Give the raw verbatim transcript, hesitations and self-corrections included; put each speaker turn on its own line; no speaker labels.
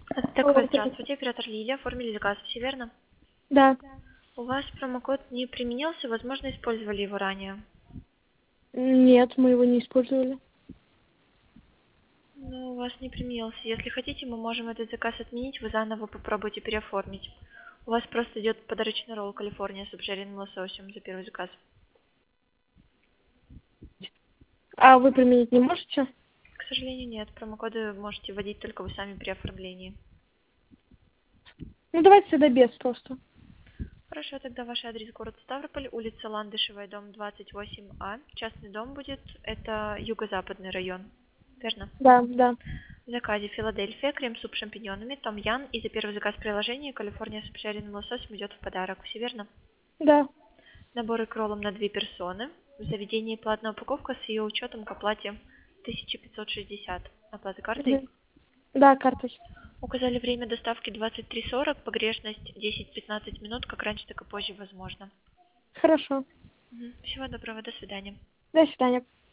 Алло,
Так, здравствуйте, оператор Лилия, оформили заказ, все верно?
да.
У вас промокод не применился, возможно, использовали его ранее.
Нет, мы его не использовали.
Ну, у вас не применился. Если хотите, мы можем этот заказ отменить, вы заново попробуйте переоформить. У вас просто идет подарочный ролл Калифорния с обжаренным лососем за первый заказ.
А вы применить не можете?
К сожалению, нет. Промокоды можете вводить только вы сами при оформлении.
Ну, давайте тогда без просто.
Хорошо, тогда ваш адрес город Ставрополь, улица Ландышевая, дом двадцать восемь А. Частный дом будет, это юго-западный район. Верно?
Да, да.
В заказе Филадельфия, крем-суп с шампиньонами, том-ян и за первый заказ приложения Калифорния с обжаренным лососем идет в подарок. Все верно?
Да.
Наборы к роллам на две персоны. В заведении платная упаковка с ее учетом к оплате тысяча пятьсот шестьдесят. Оплата картой.
Мгм. Да, картой.
Указали время доставки двадцать три сорок, погрешность десять-пятнадцать минут, как раньше, так и позже возможно.
Хорошо.
Мгм. Всего доброго, до свидания.
До свидания.